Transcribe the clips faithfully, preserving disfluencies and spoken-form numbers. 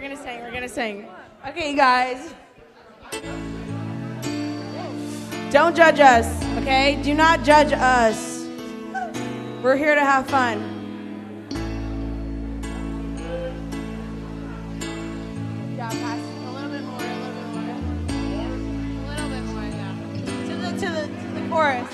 gonna sing. We're gonna sing. Okay, you guys. Don't judge us, okay? Do not judge us. We're here to have fun. Yeah, pass a little bit more, a little bit more. A little bit more, yeah. To the to the to the chorus.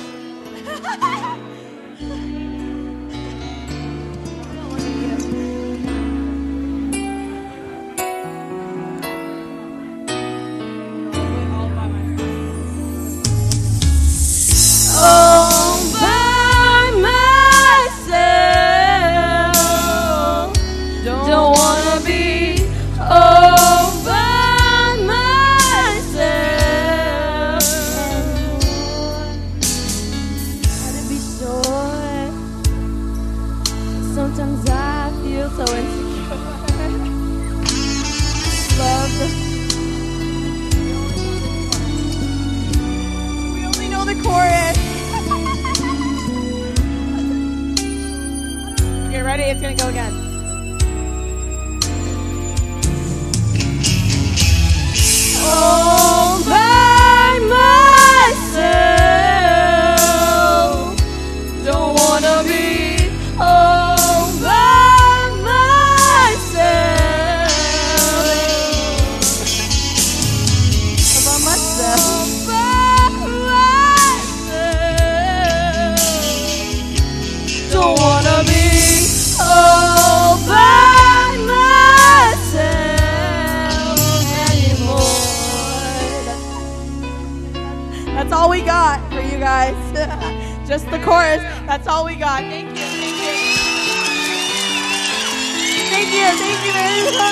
Sometimes I feel so insecure. Love. We only know the chorus. Okay, ready? It's gonna go again. All by myself. Don't wanna be all by myself. All by myself. All by myself. Don't wanna be all by myself anymore. That's all we got for you guys. Just the chorus. That's all we got. Thank you. Thank you. Thank you. Thank you very much.